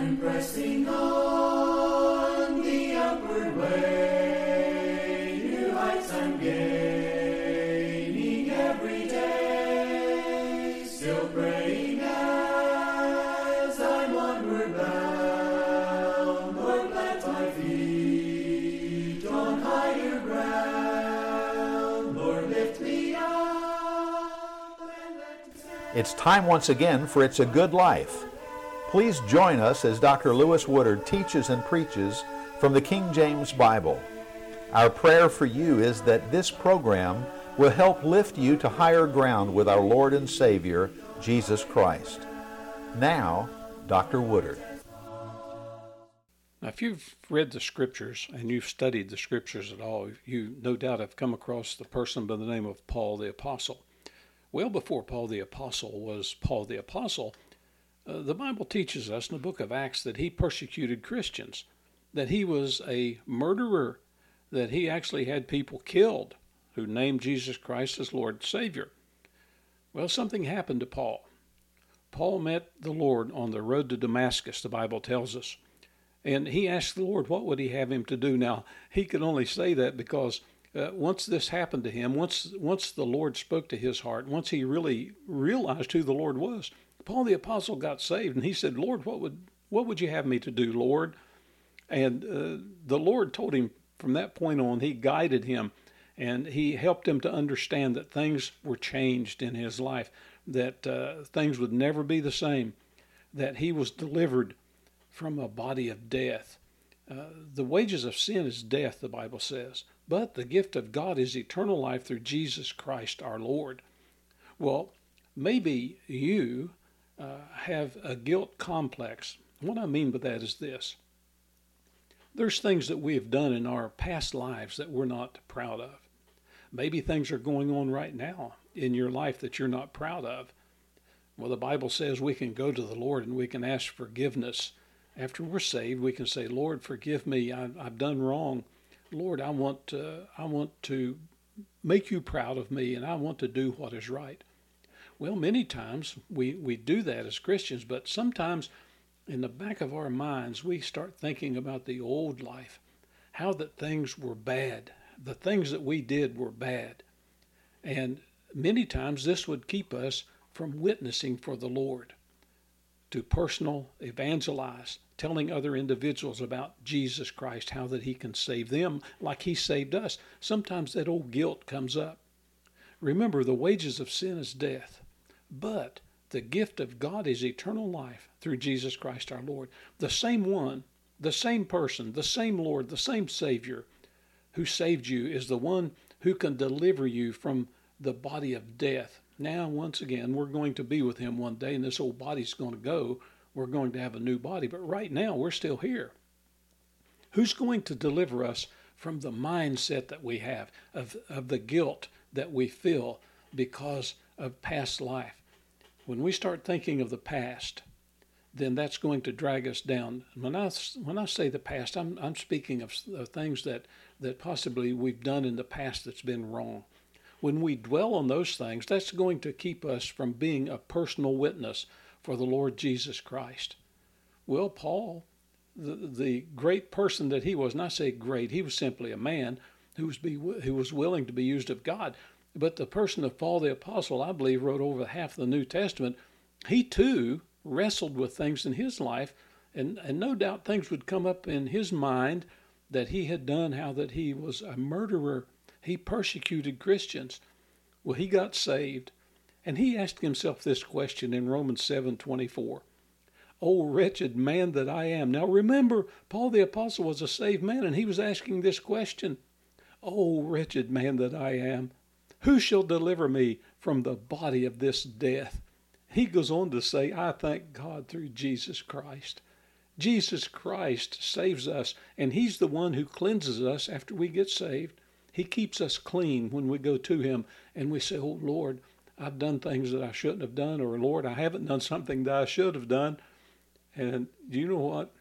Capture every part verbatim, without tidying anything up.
pressing on the upward way, new heights I'm gaining every day, still praying as I'm onward bound. Lord, plant my feet on higher ground. Lord, lift me up and let me stand. It's time once again for It's a Good Life. Please join us as Doctor Lewis Woodard teaches and preaches from the King James Bible. Our prayer for you is that this program will help lift you to higher ground with our Lord and Savior, Jesus Christ. Now, Doctor Woodard. Now, if you've read the Scriptures and you've studied the Scriptures at all, you no doubt have come across the person by the name of Paul the Apostle. Well before Paul the Apostle was Paul the Apostle, Uh, the Bible teaches us in the book of Acts that he persecuted Christians, that he was a murderer, that he actually had people killed who named Jesus Christ as Lord and Savior. Well, something happened to Paul. Paul met the Lord on the road to Damascus, the Bible tells us, and he asked the Lord what would he have him to do. Now, he could only say that because uh, once this happened to him, once once the Lord spoke to his heart, once he really realized who the Lord was, Paul the Apostle got saved, and he said, Lord, what would what would you have me to do, Lord? And uh, the Lord told him from that point on, he guided him, and he helped him to understand that things were changed in his life, that uh, things would never be the same, that he was delivered from a body of death. Uh, the wages of sin is death, the Bible says, but the gift of God is eternal life through Jesus Christ our Lord. Well, maybe you Uh, have a guilt complex. What I mean by that is this. There's things that we have done in our past lives that we're not proud of. Maybe things are going on right now in your life that you're not proud of. Well, the Bible says we can go to the Lord and we can ask forgiveness. After we're saved, we can say, Lord, forgive me. I've, I've done wrong. Lord, I want, uh, I want to make you proud of me, and I want to do what is right. Well, many times we, we do that as Christians, but sometimes in the back of our minds, we start thinking about the old life, how that things were bad, the things that we did were bad. And many times this would keep us from witnessing for the Lord, to personal evangelize, telling other individuals about Jesus Christ, how that he can save them like he saved us. Sometimes that old guilt comes up. Remember, the wages of sin is death, but the gift of God is eternal life through Jesus Christ our Lord. The same one, the same person, the same Lord, the same Savior who saved you is the one who can deliver you from the body of death. Now, once again, we're going to be with him one day, and this old body's going to go. We're going to have a new body, but right now we're still here. Who's going to deliver us from the mindset that we have of, of the guilt that we feel because of past life? When we start thinking of the past, then that's going to drag us down. When I, when I say the past, I'm, I'm speaking of, of things that, that possibly we've done in the past that's been wrong. When we dwell on those things, that's going to keep us from being a personal witness for the Lord Jesus Christ. Well, Paul, the, the great person that he was, and I say great, he was simply a man who was, be, who was willing to be used of God. But the person of Paul the Apostle, I believe, wrote over half the New Testament. He too wrestled with things in his life, and, and no doubt things would come up in his mind that he had done, how that he was a murderer. He persecuted Christians. Well, he got saved, and he asked himself this question in Romans seven twenty-four. Oh, wretched man that I am. Now remember, Paul the Apostle was a saved man, and he was asking this question. Oh, wretched man that I am. Who shall deliver me from the body of this death? He goes on to say, I thank God through Jesus Christ. Jesus Christ saves us, and he's the one who cleanses us after we get saved. He keeps us clean when we go to him, and we say, oh, Lord, I've done things that I shouldn't have done, or Lord, I haven't done something that I should have done. And do you know what?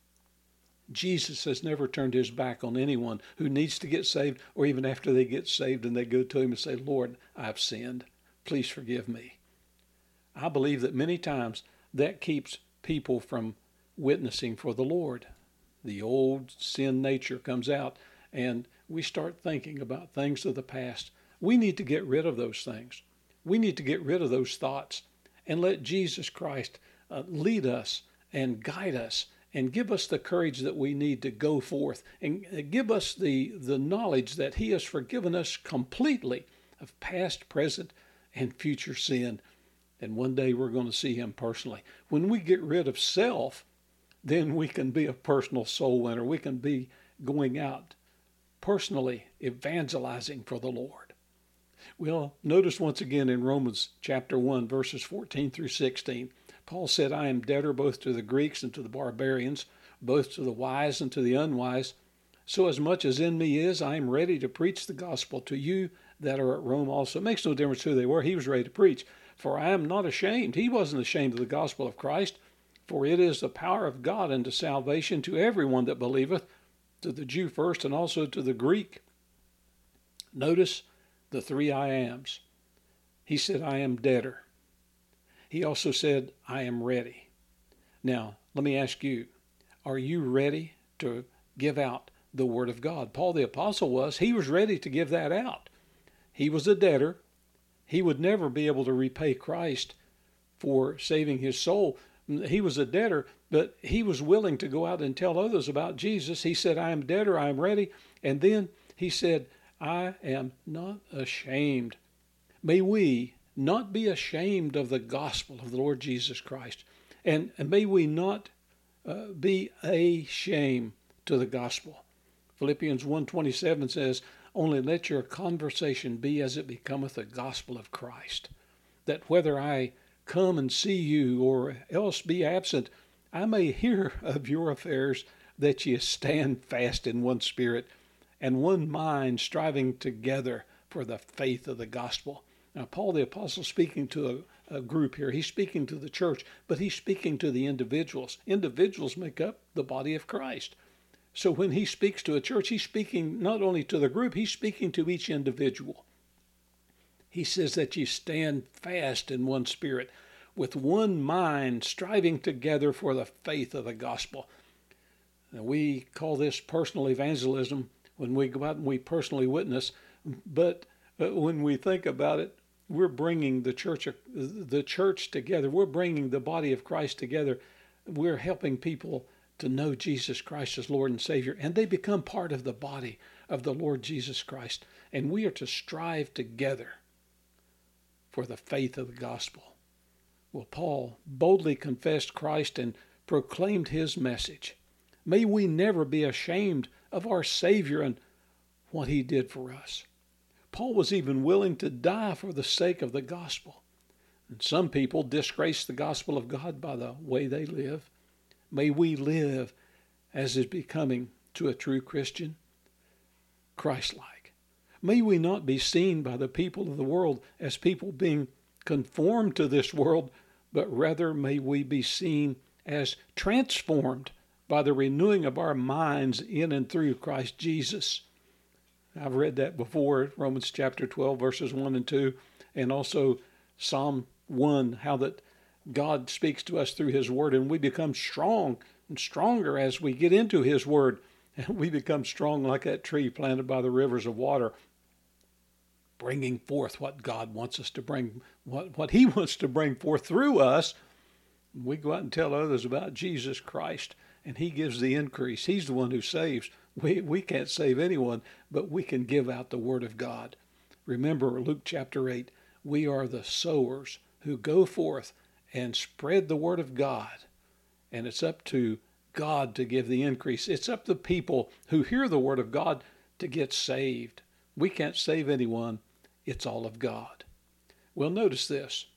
Jesus has never turned his back on anyone who needs to get saved, or even after they get saved and they go to him and say, Lord, I've sinned. Please forgive me. I believe that many times that keeps people from witnessing for the Lord. The old sin nature comes out, and we start thinking about things of the past. We need to get rid of those things. We need to get rid of those thoughts and let Jesus Christ uh, lead us and guide us and give us the courage that we need to go forth and give us the, the knowledge that he has forgiven us completely of past, present, and future sin. And one day we're going to see him personally. When we get rid of self, then we can be a personal soul winner. We can be going out personally evangelizing for the Lord. Well, notice once again in Romans chapter one, verses fourteen through sixteen, Paul said, I am debtor both to the Greeks and to the barbarians, both to the wise and to the unwise. So as much as in me is, I am ready to preach the gospel to you that are at Rome also. It makes no difference who they were. He was ready to preach. For I am not ashamed. He wasn't ashamed of the gospel of Christ. For it is the power of God unto salvation to everyone that believeth, to the Jew first and also to the Greek. Notice the three I ams. He said, I am debtor. He also said, I am ready. Now, let me ask you, are you ready to give out the word of God? Paul the apostle was. He was ready to give that out. He was a debtor. He would never be able to repay Christ for saving his soul. He was a debtor, but he was willing to go out and tell others about Jesus. He said, I am debtor, I am ready. And then he said, I am not ashamed. May we not be ashamed of the gospel of the Lord Jesus Christ. And, and may we not uh, be a shame to the gospel. Philippians one twenty-seven says, only let your conversation be as it becometh the gospel of Christ. That whether I come and see you or else be absent, I may hear of your affairs, that ye stand fast in one spirit and one mind, striving together for the faith of the gospel. Now, Paul the apostle speaking to a, a group here. He's speaking to the church, but he's speaking to the individuals. Individuals make up the body of Christ. So when he speaks to a church, he's speaking not only to the group, he's speaking to each individual. He says that you stand fast in one spirit, with one mind, striving together for the faith of the gospel. Now, we call this personal evangelism when we go out and we personally witness, but when we think about it, we're bringing the church, the church together. We're bringing the body of Christ together. We're helping people to know Jesus Christ as Lord and Savior, and they become part of the body of the Lord Jesus Christ. And we are to strive together for the faith of the gospel. Well, Paul boldly confessed Christ and proclaimed his message. May we never be ashamed of our Savior and what he did for us. Paul was even willing to die for the sake of the gospel. And some people disgrace the gospel of God by the way they live. May we live as is becoming to a true Christian, Christ-like. May we not be seen by the people of the world as people being conformed to this world, but rather may we be seen as transformed by the renewing of our minds in and through Christ Jesus. I've read that before, Romans chapter twelve, verses one and two, and also Psalm one, how that God speaks to us through his word, and we become strong and stronger as we get into his word, and we become strong like that tree planted by the rivers of water, bringing forth what God wants us to bring, what, what he wants to bring forth through us. We go out and tell others about Jesus Christ, and he gives the increase. He's the one who saves. We, we can't save anyone, but we can give out the word of God. Remember Luke chapter eight, we are the sowers who go forth and spread the word of God. And it's up to God to give the increase. It's up to people who hear the word of God to get saved. We can't save anyone. It's all of God. Well, notice this.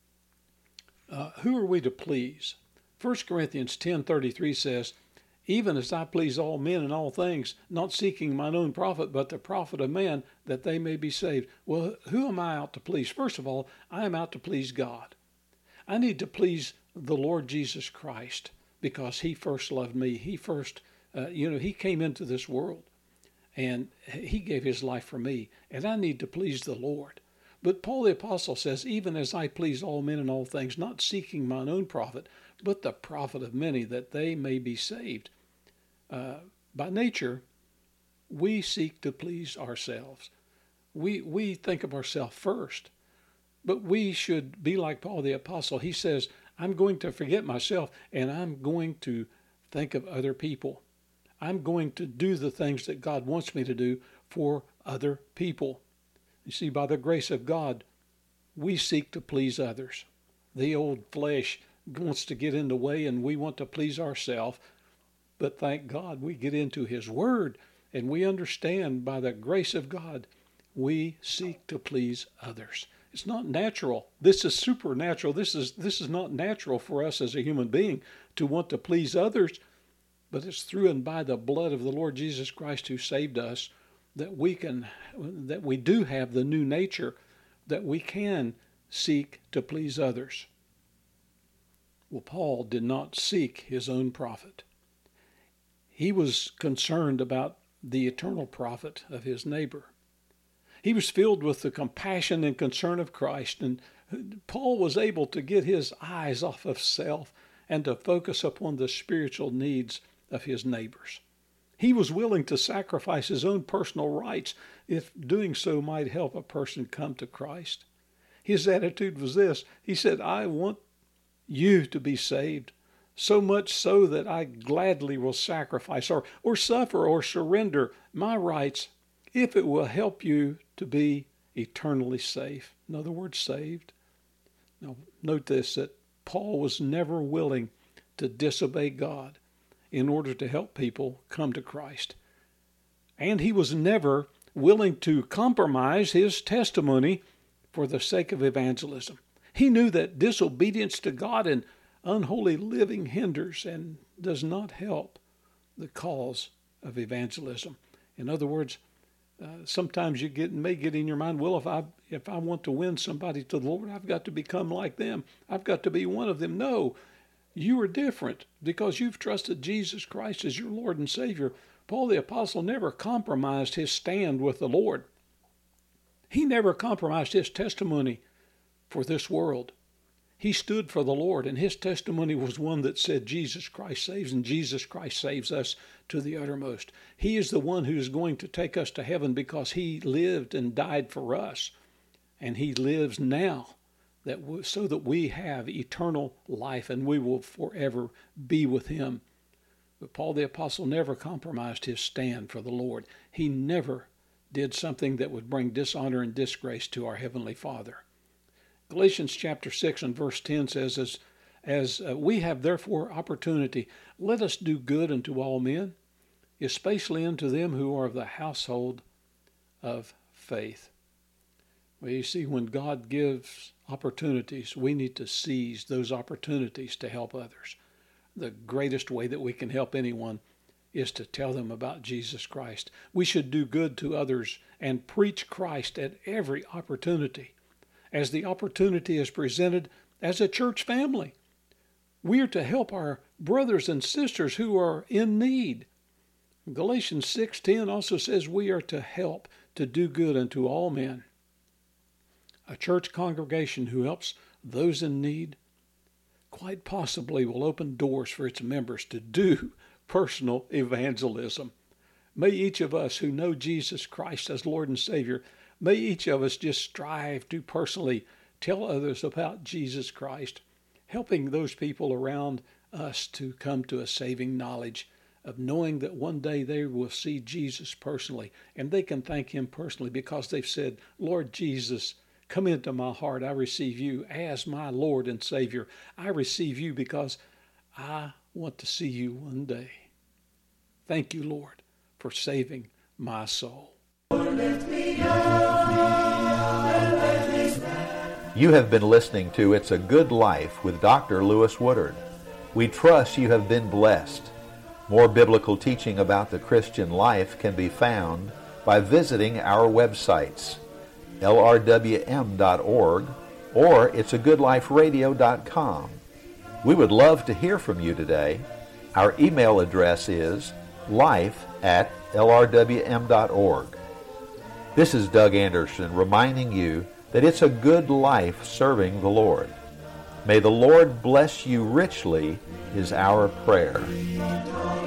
Uh, who are we to please? First Corinthians ten thirty-three says, even as I please all men in all things, not seeking mine own profit, but the profit of man, that they may be saved. Well, who am I out to please? First of all, I am out to please God. I need to please the Lord Jesus Christ because he first loved me. He first, uh, you know, he came into this world and he gave his life for me, and I need to please the Lord. But Paul the apostle says, even as I please all men in all things, not seeking mine own profit, but the profit of many, that they may be saved. Uh, by nature, we seek to please ourselves. We, we think of ourselves first, but we should be like Paul the Apostle. He says, I'm going to forget myself, and I'm going to think of other people. I'm going to do the things that God wants me to do for other people. You see, by the grace of God, we seek to please others. The old flesh wants to get in the way, and we want to please ourselves. But thank God we get into His Word, and we understand by the grace of God, we seek to please others. It's not natural. This is supernatural. This is this is not natural for us as a human being to want to please others, but it's through and by the blood of the Lord Jesus Christ who saved us that we can, that we do have the new nature, that we can seek to please others. Well, Paul did not seek his own profit. He was concerned about the eternal profit of his neighbor. He was filled with the compassion and concern of Christ, and Paul was able to get his eyes off of self and to focus upon the spiritual needs of his neighbors. He was willing to sacrifice his own personal rights if doing so might help a person come to Christ. His attitude was this. He said, I want you to be saved, so much so that I gladly will sacrifice or, or suffer or surrender my rights if it will help you to be eternally safe. In other words, saved. Now, note this, that Paul was never willing to disobey God in order to help people come to Christ. And he was never willing to compromise his testimony for the sake of evangelism. He knew that disobedience to God and unholy living hinders and does not help the cause of evangelism. In other words, uh, sometimes you get may get in your mind, well, if I if I want to win somebody to the Lord, I've got to become like them. I've got to be one of them. No, you are different because you've trusted Jesus Christ as your Lord and Savior. Paul the Apostle never compromised his stand with the Lord. He never compromised his testimony for this world. He stood for the Lord, and his testimony was one that said Jesus Christ saves, and Jesus Christ saves us to the uttermost. He is the one who is going to take us to heaven because he lived and died for us, and he lives now that we, so that we have eternal life, and we will forever be with him. But Paul the Apostle never compromised his stand for the Lord. He never did something that would bring dishonor and disgrace to our Heavenly Father. Galatians chapter six and verse ten says, as, as uh, we have therefore opportunity, let us do good unto all men, especially unto them who are of the household of faith. Well, you see, when God gives opportunities, we need to seize those opportunities to help others. The greatest way that we can help anyone is to tell them about Jesus Christ. We should do good to others and preach Christ at every opportunity. As the opportunity is presented as a church family, we are to help our brothers and sisters who are in need. Galatians six ten also says we are to help to do good unto all men. A church congregation who helps those in need quite possibly will open doors for its members to do personal evangelism. May each of us who know Jesus Christ as Lord and Savior, may each of us just strive to personally tell others about Jesus Christ, helping those people around us to come to a saving knowledge of knowing that one day they will see Jesus personally, and they can thank him personally because they've said, Lord Jesus, come into my heart. I receive you as my Lord and Savior. I receive you because I want to see you one day. Thank you, Lord, for saving my soul. You have been listening to It's a Good Life with Doctor Lewis Woodard. We trust you have been blessed. More biblical teaching about the Christian life can be found by visiting our websites, L R W M dot org or it's a good life radio dot com. We would love to hear from you today. Our email address is life at L R W M dot org. This is Doug Anderson reminding you that it's a good life serving the Lord. May the Lord bless you richly is our prayer.